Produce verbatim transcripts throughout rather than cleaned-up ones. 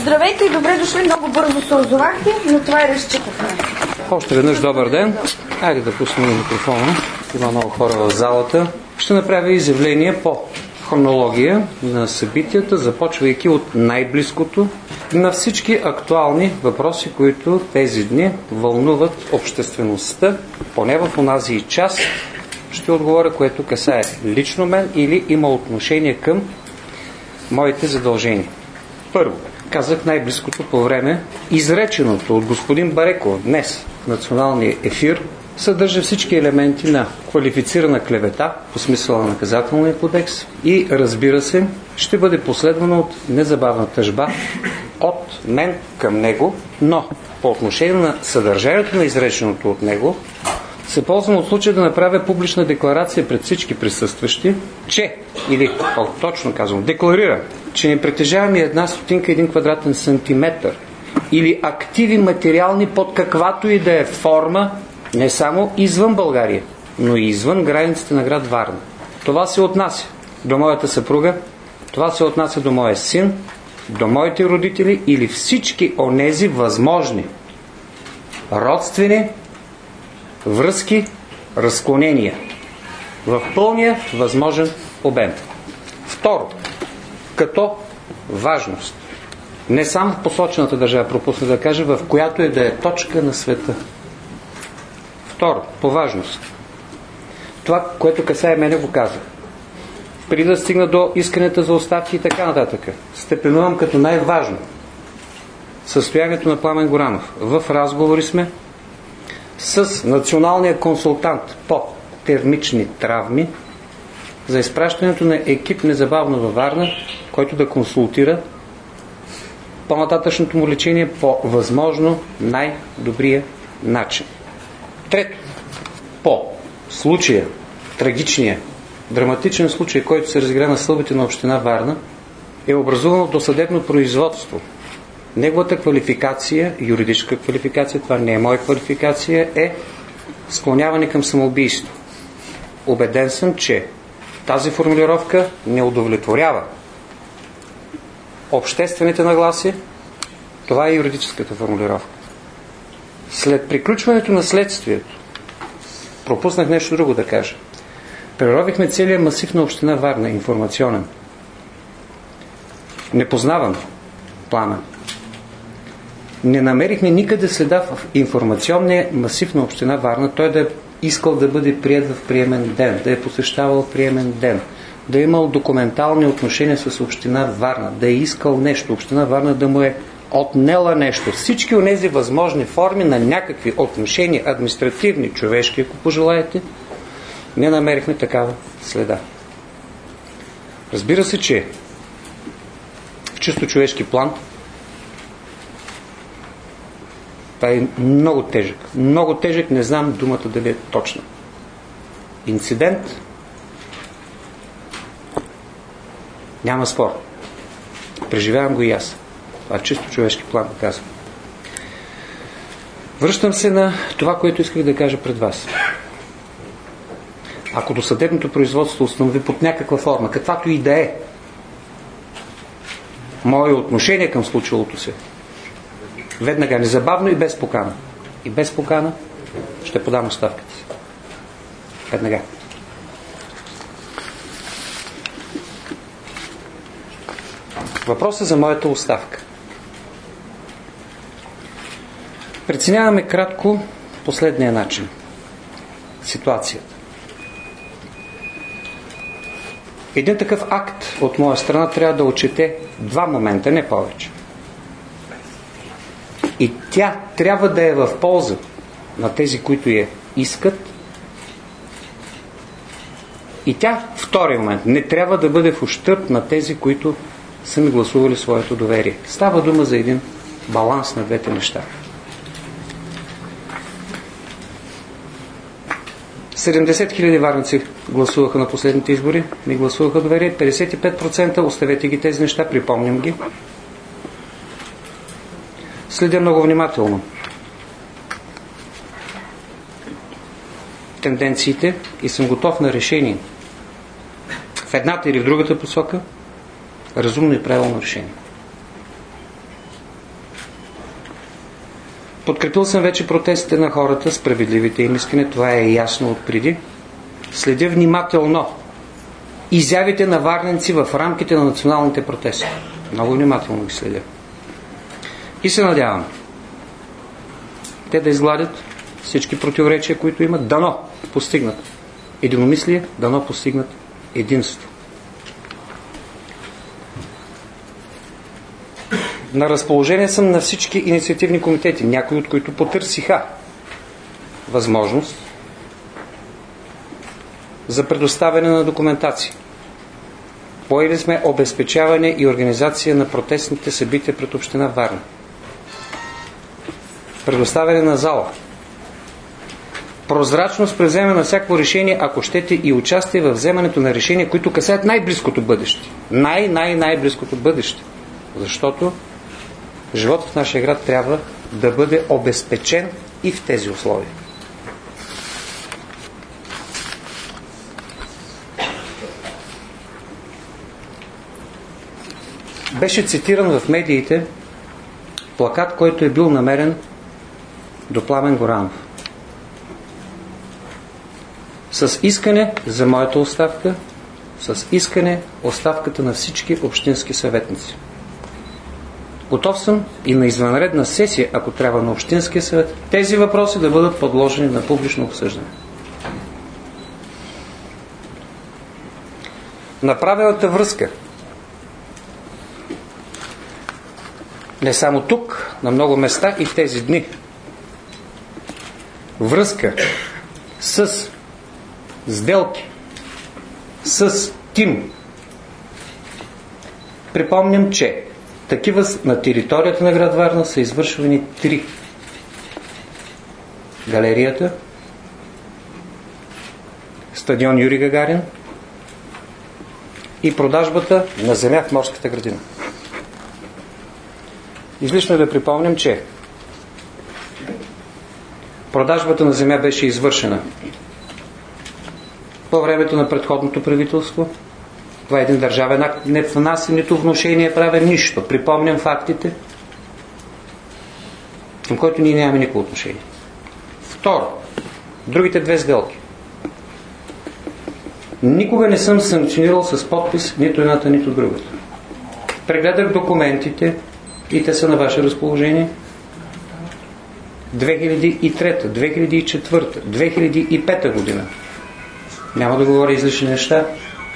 Здравейте и добре дошли, много бързо се озовахте, но това и разчитахме. Още веднъж добър ден. Айде да пуснем микрофона. Има много хора в залата. Ще направя изявление по хронология на събитията, започвайки от най-близкото на всички актуални въпроси, които тези дни вълнуват обществеността, поне в онази част ще отговоря, което касае лично мен или има отношение към моите задължения. Първо, казах най-близкото по време. Изреченото от господин Бареков днес в националния ефир съдържа всички елементи на квалифицирана клевета по смисъла на наказателния кодекс и, разбира се, ще бъде последвано от незабавна тъжба от мен към него, но по отношение на съдържанието на изреченото от него се ползвам от случая да направя публична декларация пред всички присъстващи, че, или по-точно казвам, декларирам, че не притежавам и една стотинка един квадратен сантиметър или активи материални под каквато и да е форма, не само извън България, но и извън границите на град Варна. Това се отнася до моята съпруга, това се отнася до моя син, до моите родители или всички онези възможни родствени връзки, разклонения в пълния възможен обем. Второ, като важност. Не само в посочената държава, пропусна да кажа, в която е да е точка на света. Второ, по важност. Това, което касае мене, го казах. Преди да стигна до исканията за оставки и така нататък, степенувам като най-важно състоянието на Пламен Горанов. В разговори сме с националния консултант по термични травми за изпращането на екип незабавно във Варна, който да консултира по-нататъчното му лечение по възможно най-добрия начин. Трето, по случая, трагичния, драматичен случай, който се разигра на стълбите на община Варна, е образувано досъдебно производство. Неговата квалификация, юридическа квалификация, това не е моя квалификация, е склоняване към самоубийство. Убеден съм, че тази формулировка не удовлетворява обществените нагласи. Това е юридическата формулировка. След приключването на следствието, пропуснах нещо друго да кажа. Преровихме целият масив на община Варна, информационен. Не познавам Пламен. Не намерихме никъде следа в информационния масив на община Варна, той да е искал да бъде приет в приемен ден, да е посещавал приемен ден, да е имал документални отношения с община Варна, да е искал нещо, община Варна да му е отнела нещо. Всички онези възможни форми на някакви отношения, административни, човешки, ако пожелаете, не намерихме такава следа. Разбира се, че в чисто човешки план това е много тежък. Много тежък, не знам думата дали е точна. Инцидент. Няма спор. Преживявам го и аз. Това е чисто човешки план, казвам. Връщам се на това, което исках да кажа пред вас. Ако досъдебното производство установи под някаква форма, каквато и да е, мое отношение към случилото се, веднага, незабавно и без покана. И без покана ще подам оставката си. Веднага. Въпросът за моята оставка. Преценяваме кратко последния начин. Ситуацията. Един такъв акт от моя страна трябва да отчете два момента, не повече. И тя трябва да е в полза на тези, които я искат. И тя, втория момент, не трябва да бъде в ущърб на тези, които са ми гласували своето доверие. Става дума за един баланс на двете неща. седемдесет хиляди варници гласуваха на последните избори, ми гласуваха доверие, петдесет и пет процента, оставете ги тези неща, припомням ги. Следя много внимателно тенденциите и съм готов на решение. В едната или в другата посока разумно и правилно решение. Подкрепил съм вече протестите на хората, справедливите им искане, това е ясно от преди. Следя внимателно изявите на варненци в рамките на националните протести. Много внимателно ги следя. И се надявам те да изгладят всички противоречия, които имат, дано постигнат единомислие, дано постигнат единство. На разположение съм на всички инициативни комитети, някои от които потърсиха възможност за предоставяне на документации. Поели сме обезпечаване и организация на протестните събития пред община Варна. Предоставяне на зала. Прозрачност при вземане на всяко решение, ако щете, и участие в вземането на решения, които касаят най-близкото бъдеще. Най-най-най-близкото бъдеще. Защото животът в нашия град трябва да бъде обезпечен и в тези условия. Беше цитиран в медиите плакат, който е бил намерен до Пламен Горанов. С искане за моята оставка, с искане оставката на всички общински съветници. Готов съм и на извънредна сесия, ако трябва на Общинския съвет, тези въпроси да бъдат подложени на публично обсъждане. Направената връзка не само тук, на много места и в тези дни. Връзка с сделки, с тим. Припомням, че такива на територията на град Варна са извършвани три. Галерията, стадион Юрий Гагарин и продажбата на земя в Морската градина. Излишно е да припомням, че продажбата на земя беше извършена по времето на предходното правителство. Това е един държавен акт, не внася нито внушение, правя нищо. Припомням фактите, към който ние нямаме никакво отношение. Второ, другите две сделки. Никога не съм санкционирал с подпис нито едната, нито другата. Прегледах документите и те са на ваше разположение. две хиляди и трета, две хиляди и четвърта, две хиляди и пета година. Няма да говоря излишни неща.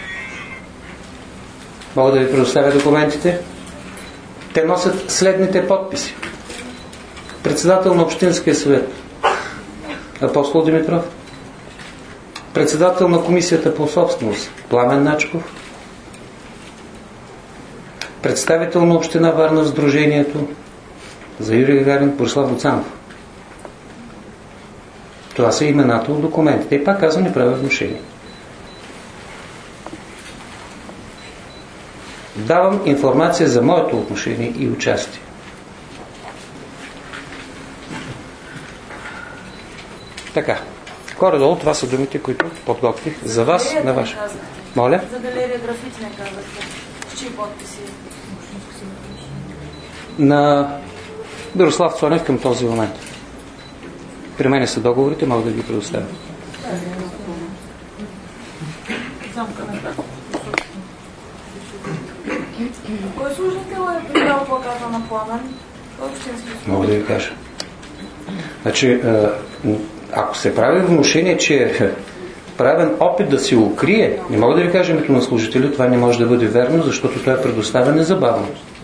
Мога да ви предоставя документите. Те носят следните подписи. Председател на Общинския съвет Апостол Димитров. Председател на Комисията по собственост Пламен Начков. Представител на община Варна в Сдружението за Юрий Гагарин Борислав Гоцанов. Това са имената от документите. И пак казвам, не правя внушение. Давам информация за моето отношение и участие. Така. Горе-долу това са думите, които подготвих за вас, на ваше. Моля? За галерия графити не казахте. С чии подписи? На Мирослав Цонев към този момент. При мен са договорите, мога да ги предоставя. Кой служител е придал плаката на Пламен? Кой общински служител? Мога да ви кажа. Значи, ако се прави внушение, че е правен опит да се укрие, не мога да ви кажа името на служителя, това не може да бъде верно, защото той е предоставен незабавно.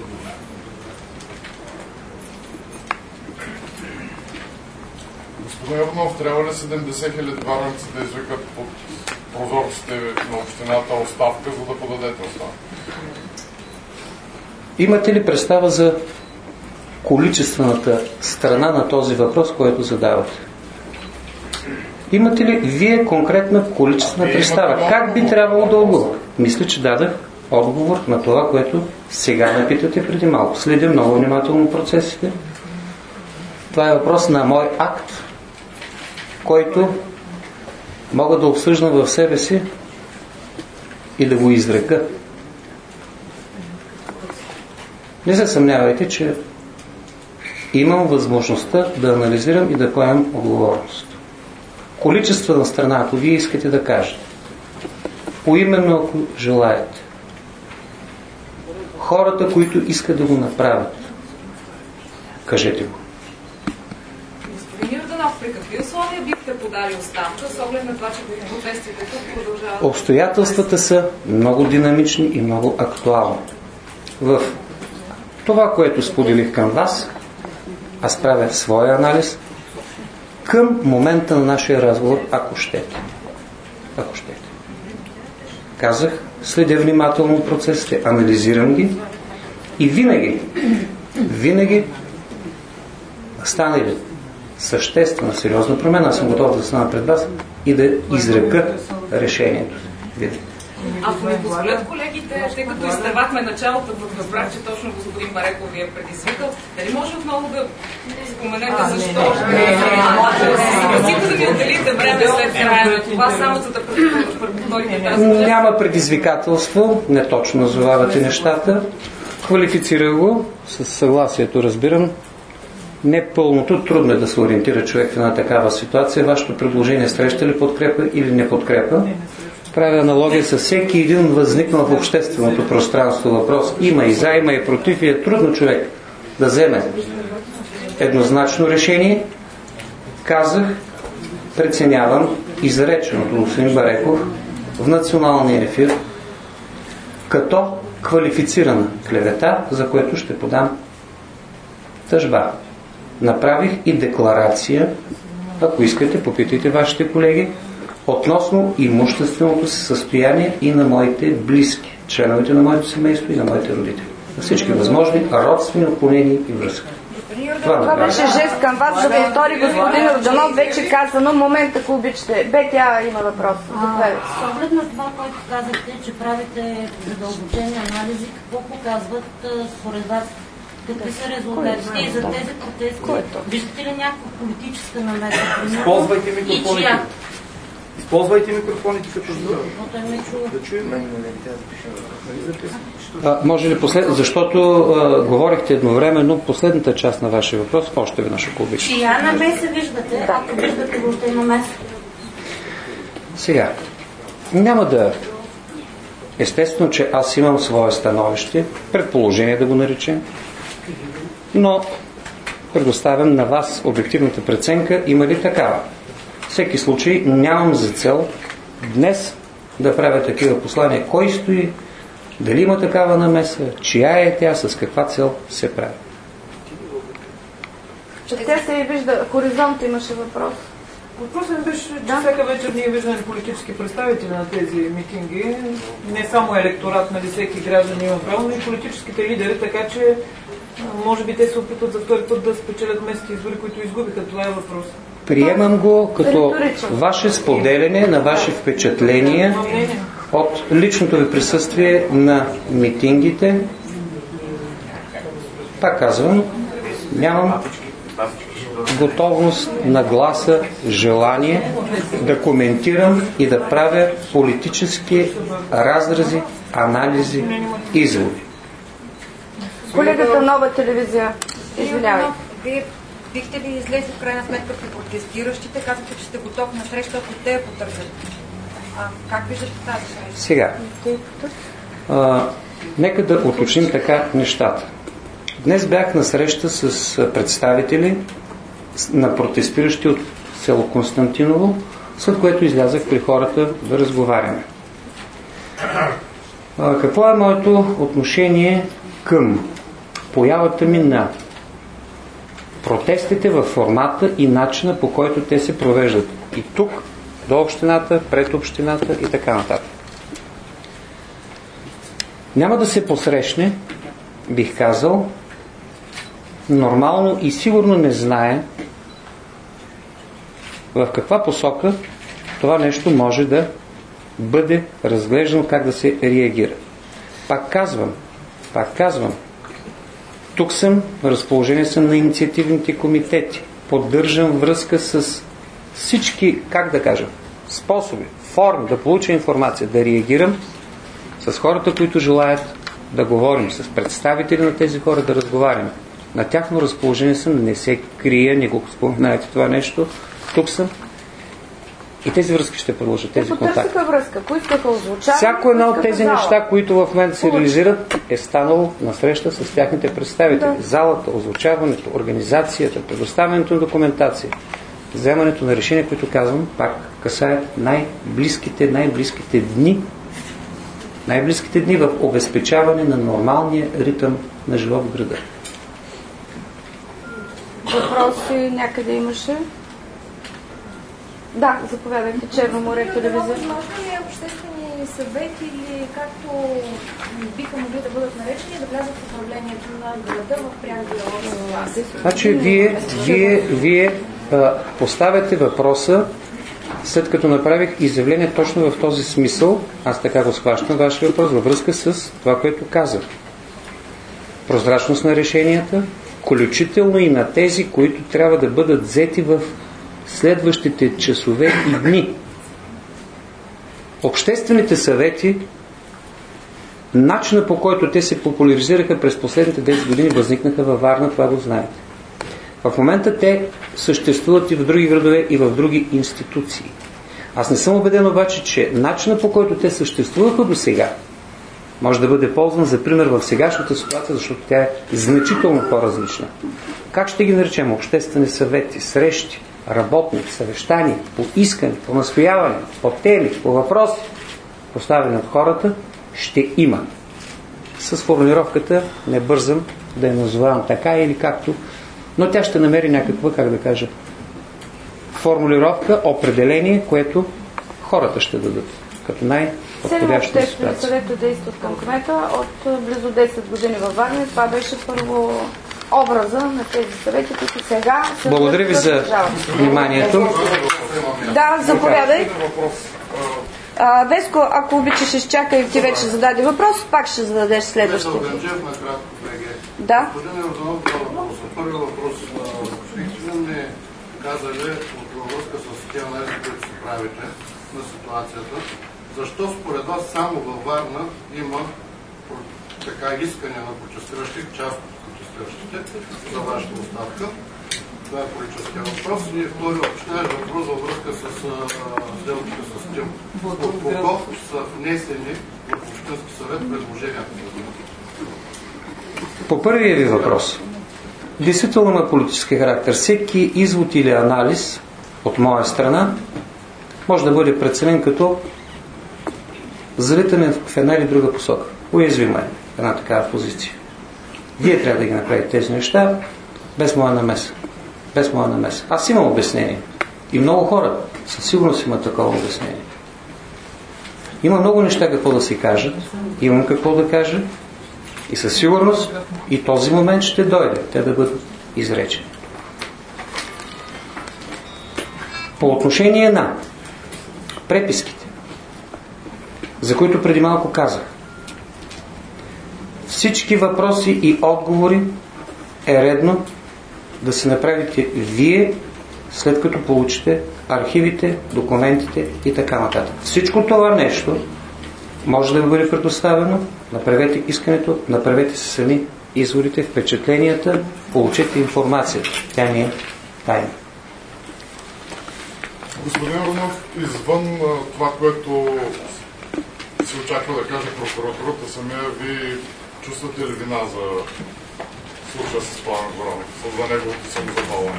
Господин Йорданов, трябва ли седемдесет хиляди варненци да извикат под прозорците на общината оставка, за да подадете оставка? Имате ли представа за количествената страна на този въпрос, който задавате? Имате ли вие конкретна количествена представа? Как би трябвало да отговоря? Мисля, че дадах отговор на това, което сега ме питате преди малко. Следя много внимателно процесите. Това е въпрос на мой акт, който мога да обсъждам в себе си и да го изрека. Не се съмнявайте, че имам възможността да анализирам и да поемам отговорност. Количествена страна, ако вие искате да кажете, поименно ако желаете, хората, които искат да го направят, кажете го. Господин Йорданов, при какви условия бихте подали оставка, с оглед на това, че протестите тук продължават? Обстоятелствата са много динамични и много актуални. В това, което споделих към вас, аз правя своя анализ към момента на нашия разговор, ако щете. Ако щете. Казах, следя внимателно процесите, анализирам ги и винаги, винаги стане ли съществена, сериозна промена, аз съм готов да стана пред вас и да изрека решението. Винаги. Ако ми позволят колегите, тъй като изтървахме началото, разбрах, че точно господин Бареков ви е предизвикал, дали може отново да споменете защо съгласите да ми отделите време след края на това, само за да предположите тази година? Няма предизвикателство, не точно назовавате нещата. Квалифицирах го, с съгласието разбирам. Не пълното, трудно е да се ориентира човек в една такава ситуация. Вашето предложение среща ли подкрепа или не подкрепа? Правя аналогия с всеки един възникнал в общественото пространство въпрос. Има и за, има и против и е трудно човек да вземе еднозначно решение. Казах, преценявам изреченото господин Бареков в националния ефир като квалифицирана клевета, за което ще подам тъжба. Направих и декларация, ако искате, попитайте вашите колеги, относно имущественото си състояние и на моите близки, членовете на моето семейство и на моите родители. На всички възможни родствени отклонения и връзки. Това, това беше жест към вас, за да повтори господин Йорданов, вече казано. Момент, ако обичате. Бетя има въпрос. С оглед на това, което казахте, че правите задълбочени анализи, какво показват според вас? Какви са резултатите и за тези протести? Виждате ли някаква политическа намеса? Използвайте микрофоните. Използвайте микрофоните като да чуем. А, може ли послед... Защото а, говорихте едновременно последната част на вашия въпрос, още веднъж ако обичате. Чия намеса виждате, ако виждате въобще намеса? Сега, няма да... Естествено, че аз имам свое становище, предположение да го наречем, но предоставям на вас обективната преценка, има ли такава. Всеки случай нямам за цел днес да правя такива послания. Кой стои, дали има такава намеса, чия е тя, с каква цел се прави. Тя се и вижда, хоризонт имаше въпрос. Въпросът беше, че да? Всяка вечер ние виждаме политически представители на тези митинги. Не само електорат, нали, всеки граждан има право, но и политическите лидери, така че може би те се опитват за втори път да спечелят местните избори, които изгубиха. Това е въпрос. Приемам го като ваше споделяне на ваши впечатления от личното ви присъствие на митингите. Пак казвам, нямам готовност на гласа, желание да коментирам и да правя политически разрази, анализи, изводи. Колегата Нова телевизия, извинявай. Вие бихте ли излезли в крайна сметка при протестиращите? Казвате, че сте готов на среща, ако те я потърсят. А как виждате тази среща? Сега, а, нека да уточним така нещата. Днес бях на среща с представители на протестиращи от село Константиново, след което излязах при хората да разговаряме. А, какво е моето отношение към появата ми на протестите във формата и начина, по който те се провеждат и тук, до общината, пред общината и така нататък. Няма да се посрещне, бих казал, нормално и сигурно не знае в каква посока това нещо може да бъде разглеждано, как да се реагира. Пак казвам, пак казвам, тук съм, на разположение съм на инициативните комитети. Поддържам връзка с всички, как да кажа, способи, форми да получа информация, да реагирам с хората, които желаят да говорим, с представители на тези хора да разговаряме. На тяхно разположение съм, не се крия, не го споменайте това нещо. Тук съм. И тези връзки ще продължат, тези контакти. Потърсиха връзка, поискаха озвучаване. Всяко едно от тези неща, които в момента се реализират, е станало на среща с тяхните представители. Да. Залата, озвучаването, организацията, предоставянето на документация, вземането на решения, които казвам, пак касаят най-близките, най-близките дни, най-близките дни в обезпечаване на нормалния ритъм на живот в града. Въпроси някъде имаше? Да, заповядайте, Черно море, телевизия. Възможно ли е обществени съвети или както биха могли да бъдат наречени да влязат в управлението на града в пряк диалог с вас? Значи вие, вие, вие а, поставяте въпроса, след като направих изявление точно в този смисъл, аз така го схващам, вашия въпрос във връзка с това, което казах. Прозрачност на решенията, включително и на тези, които трябва да бъдат взети в следващите часове и дни. Обществените съвети, начинът по който те се популяризираха през последните десет години, възникнаха във Варна, това го знаете. В момента те съществуват и в други градове, и в други институции. Аз не съм убеден обаче, че начинът по който те съществуваха до сега може да бъде ползван за пример в сегашната ситуация, защото тя е значително по-различна. Как ще ги наречем? Обществени съвети, срещи, работни, съвещания, по искане, по настояване, по теми, по въпроси, поставени от хората, ще има. С формулировката не бързам да я назовавам така или както, но тя ще намери някаква, как да кажа, формулировка, определение, което хората ще дадат като най-подходяща ситуация. Съвета действат към кмета от близо десет години във Варна. Това беше първо образа на тези съвети, които сега се... Благодаря ви за вниманието. Да, заповядай. А, Веско, ако обичаш, изчакай, ти вече зададе въпрос, пак ще зададеш следващия. Да. Господин Йорданов, първи въпрос. Господин ми казали от връзка с тези анализи, които си правите на ситуацията, защо според вас само във Варна има така искане на протестиращи, част от протестиращите за вашата оставка? Това е политическия въпрос. И втори уточняващ въпрос във връзка с сделките с Тим. От кого са внесени в Общински съвет предложенията? По първия ви въпрос. Действително има политически характер. Всеки извод или анализ от моя страна може да бъде преценен като залитане в една или друга посока. Уязвима е една такава позиция. Вие трябва да ги направите тези неща без моя намеса. Без моя намеса. Аз имам обяснение. И много хора със сигурност имат такова обяснение. Има много неща какво да си кажат. Имам какво да кажа. И със сигурност и този момент ще дойде. Те да бъдат изречени. По отношение на преписките, за които преди малко казах, всички въпроси и отговори е редно да се направите вие, след като получите архивите, документите и така нататък. Всичко това нещо може да бъде предоставено, направете искането, направете се сами изводите, впечатленията, получете информацията. Тя не е тайна. Господин Рунов, извън това, което се очаква да каже прокуратурата, самия ви чувствате ли вина за случая с Пламен Горанов, за неговото самозапалване?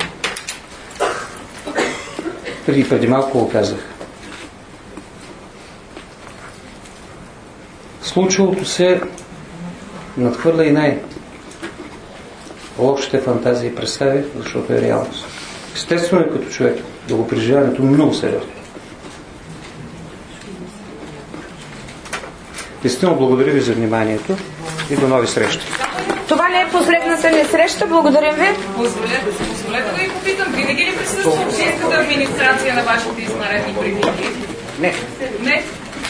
Преди, преди малко го казах. Случилото се надхвърля и най- лошите фантазии и представи, защото е реалност. Естествено е като човек да го преживяването много сериозно. Действително благодаря ви за вниманието и до нови срещи. Това не е последната ни среща. Благодарим ви. Позволете, позволете да ви попитам, винаги ли присъства общинската администрация на вашите извънредни брифинги? Не. Не?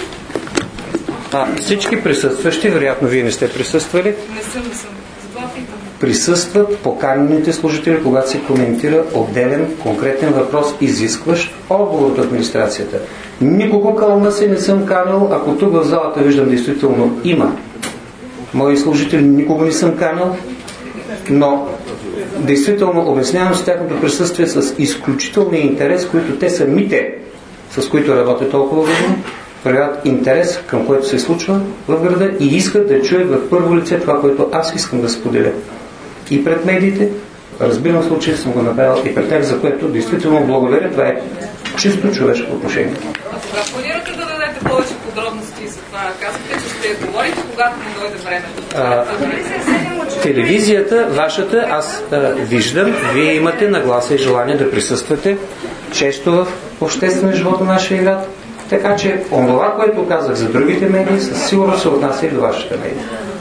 А, всички присъстващи, вероятно вие не сте присъствали, Не съм, не съм. Затова питам. присъстват поканените служители, когато се коментира отделен, конкретен въпрос, изискващ отговор от администрацията. Никого кълна се не съм канил, ако тук в залата виждам действително има мои служители, никого не съм канил, но действително обяснявам с тяхното присъствие с изключителния интерес, който те самите, с които работят толкова години, проявяват интерес към което се случва в града и искат да чуят в първо лице това, което аз искам да споделя. И пред медиите, разбирам случай, съм го направил и пред тях, за което действително благодаря. Това е чисто човешко отношение. А планирате да дадете повече подробности за това? Казвате, че ще говорите, когато му дойде времето. Телевизията, вашата, аз а, виждам, вие имате нагласа и желание да присъствате често в обществения живот на нашия град. Така че, онова, което казах за другите медии, със сигурност се отнася и до вашата медия.